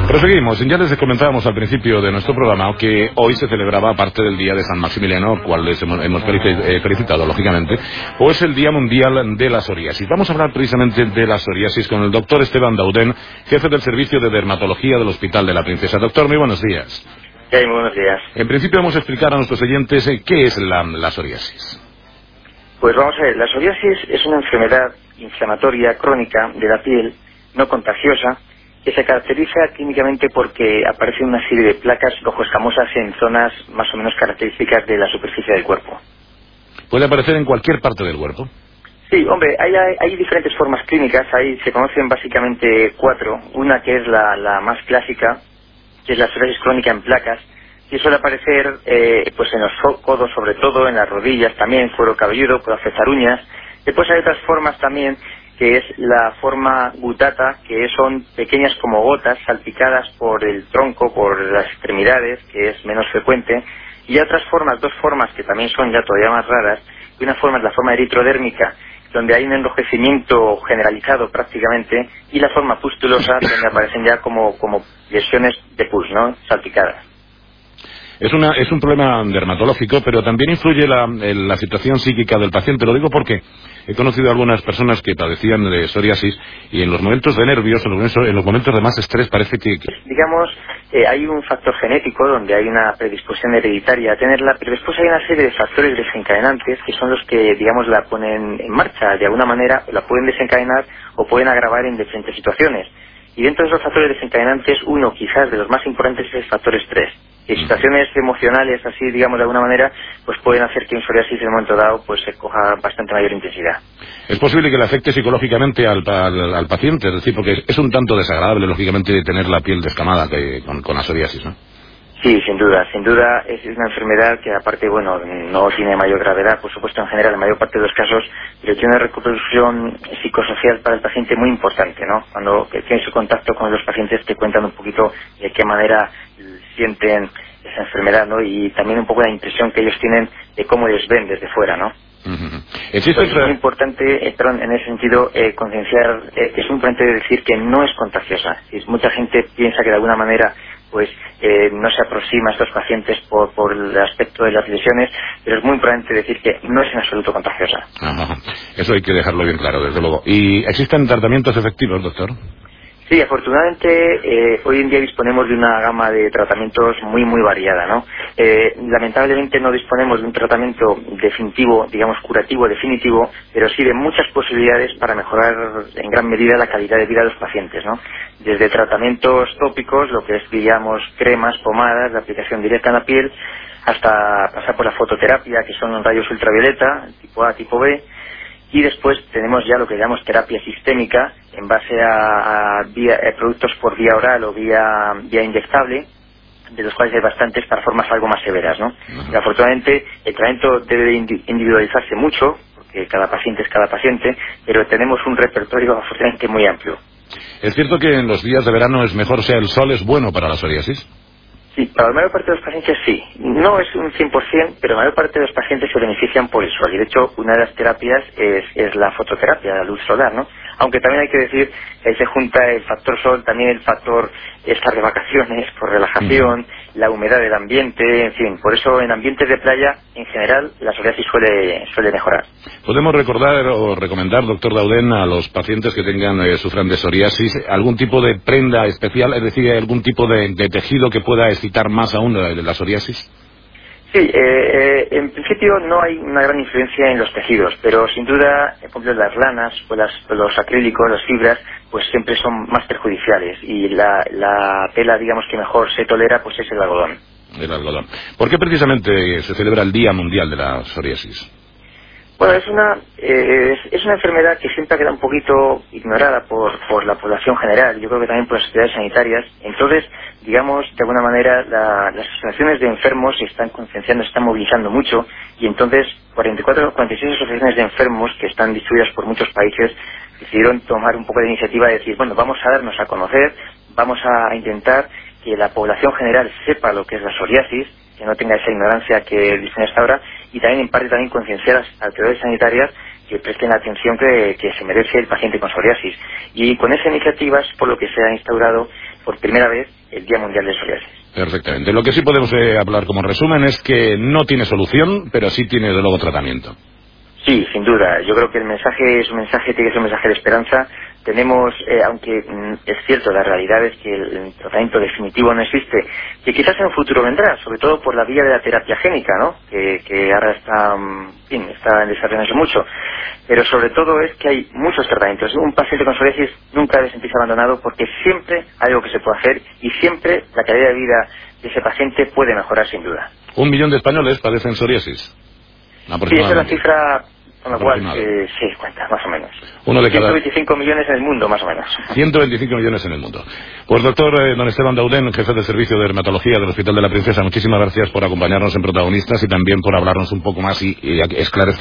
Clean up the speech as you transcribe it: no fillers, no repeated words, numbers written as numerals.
Proseguimos. Ya les comentábamos al principio de nuestro programa que hoy se celebraba parte del Día de San Maximiliano, cual les hemos felicitado, lógicamente, o es el Día Mundial de la Psoriasis. Vamos a hablar precisamente de la psoriasis con el doctor Esteban Dauden, jefe del Servicio de Dermatología del Hospital de la Princesa. Doctor, muy buenos días. Sí, muy buenos días. En principio vamos a explicar a nuestros oyentes qué es la psoriasis. Pues vamos a ver, la psoriasis es una enfermedad inflamatoria crónica de la piel, no contagiosa, que se caracteriza clínicamente porque aparecen una serie de placas rojo-escamosas en zonas más o menos características de la superficie del cuerpo. ¿Puede aparecer en cualquier parte del cuerpo? Sí, hombre, hay diferentes formas clínicas, se conocen básicamente 4. Una que es la más clásica, que es la psoriasis crónica en placas, que suele aparecer pues en los codos, sobre todo, en las rodillas también, cuero cabelludo, puede afectar uñas. Después hay otras formas también, que es la forma gutata, que son pequeñas como gotas salpicadas por el tronco, por las extremidades, que es menos frecuente. Y hay otras formas, 2 formas que también son ya todavía más raras. Y una forma es la forma eritrodérmica, donde hay un enrojecimiento generalizado prácticamente, y la forma pustulosa, donde aparecen ya como lesiones de pus, ¿no?, salpicadas. Es un problema dermatológico, pero también influye la situación psíquica del paciente. Lo digo porque he conocido a algunas personas que padecían de psoriasis y en los momentos de nervios, en los momentos de más estrés, parece que... Digamos, hay un factor genético donde hay una predisposición hereditaria a tenerla, pero después hay una serie de factores desencadenantes que son los que, digamos, la ponen en marcha. De alguna manera la pueden desencadenar o pueden agravar en diferentes situaciones. Y dentro de esos factores desencadenantes, uno quizás de los más importantes es el factor estrés. Y situaciones emocionales, así digamos de alguna manera, pues pueden hacer que un psoriasis en un momento dado pues se coja bastante mayor intensidad. ¿Es posible que le afecte psicológicamente al paciente? Es decir, porque es un tanto desagradable, lógicamente, tener la piel descamada con la psoriasis, ¿no? Sí, sin duda es una enfermedad que aparte, bueno, no tiene mayor gravedad, por supuesto en general, en la mayor parte de los casos, pero tiene una repercusión psicosocial para el paciente muy importante, ¿no? Cuando tiene su contacto con los pacientes te cuentan un poquito de qué manera sienten esa enfermedad, ¿no? Y también un poco la impresión que ellos tienen de cómo les ven desde fuera, ¿no? Es muy importante, en ese sentido, concienciar, es muy importante decir que no es contagiosa. Mucha gente piensa que de alguna manera pues no se aproxima a estos pacientes por el aspecto de las lesiones, pero es muy importante decir que no es en absoluto contagiosa. Ajá. Eso hay que dejarlo bien claro, desde luego. ¿Y existen tratamientos efectivos, doctor? Sí, afortunadamente hoy en día disponemos de una gama de tratamientos muy variada, ¿no? Lamentablemente no disponemos de un tratamiento definitivo, digamos curativo, definitivo, pero sí de muchas posibilidades para mejorar en gran medida la calidad de vida de los pacientes, ¿no? Desde tratamientos tópicos, lo que es, digamos, cremas, pomadas, de aplicación directa en la piel, hasta pasar por la fototerapia, que son rayos ultravioleta, tipo A, tipo B. Y después tenemos ya lo que llamamos terapia sistémica en base a productos por vía oral o vía inyectable, de los cuales hay bastantes para formas algo más severas, ¿no? Y afortunadamente el tratamiento debe individualizarse mucho, porque cada paciente es cada paciente, pero tenemos un repertorio afortunadamente muy amplio. ¿Es cierto que en los días de verano es mejor, o sea, el sol es bueno para la psoriasis? Sí, para la mayor parte de los pacientes sí. No es un 100%, pero la mayor parte de los pacientes se benefician por el sol. Y de hecho, una de las terapias es la fototerapia, la luz solar, ¿no? Aunque también hay que decir que ahí se junta el factor sol, también el factor estar de vacaciones, por relajación, la humedad del ambiente, en fin. Por eso en ambientes de playa, en general, la psoriasis suele mejorar. ¿Podemos recordar o recomendar, doctor Dauden, a los pacientes que sufran de psoriasis algún tipo de prenda especial, es decir, algún tipo de tejido que pueda excitar más aún la psoriasis? Sí, en principio no hay una gran influencia en los tejidos, pero sin duda, por ejemplo, las lanas o los acrílicos, las fibras, pues siempre son más perjudiciales y la tela, digamos, que mejor se tolera, pues es el algodón. El algodón. ¿Por qué precisamente se celebra el Día Mundial de la Psoriasis? Bueno, es una enfermedad que siempre queda un poquito ignorada por la población general, yo creo que también por las autoridades sanitarias. Entonces, digamos, de alguna manera las asociaciones de enfermos se están concienciando, se están movilizando mucho, y entonces 46 asociaciones de enfermos que están distribuidas por muchos países decidieron tomar un poco de iniciativa de decir, bueno, vamos a darnos a conocer, vamos a intentar que la población general sepa lo que es la psoriasis, que no tenga esa ignorancia que dicen hasta ahora, y también en parte también concienciar a las autoridades sanitarias que presten la atención que se merece el paciente con psoriasis. Y con esa iniciativa es por lo que se ha instaurado por primera vez el Día Mundial de Psoriasis. Perfectamente. Lo que sí podemos hablar como resumen es que no tiene solución, pero sí tiene de luego tratamiento. Sí, sin duda. Yo creo que el mensaje es un mensaje, tiene que ser un mensaje de esperanza. Tenemos, aunque es cierto, la realidad es que el tratamiento definitivo no existe, que quizás en un futuro vendrá, sobre todo por la vía de la terapia génica, ¿no? Que ahora está desarrollándose mucho. Pero sobre todo es que hay muchos tratamientos. Un paciente con psoriasis nunca debe sentirse abandonado porque siempre hay algo que se puede hacer y siempre la calidad de vida de ese paciente puede mejorar sin duda. 1 millón de españoles padecen psoriasis. Sí, esa es la cifra con la cual sí, cuenta, más o menos. 125 millones en el mundo, más o menos. 125 millones en el mundo. Pues doctor don Esteban Dauden, jefe de servicio de dermatología del Hospital de la Princesa, muchísimas gracias por acompañarnos en Protagonistas y también por hablarnos un poco más y esclarecer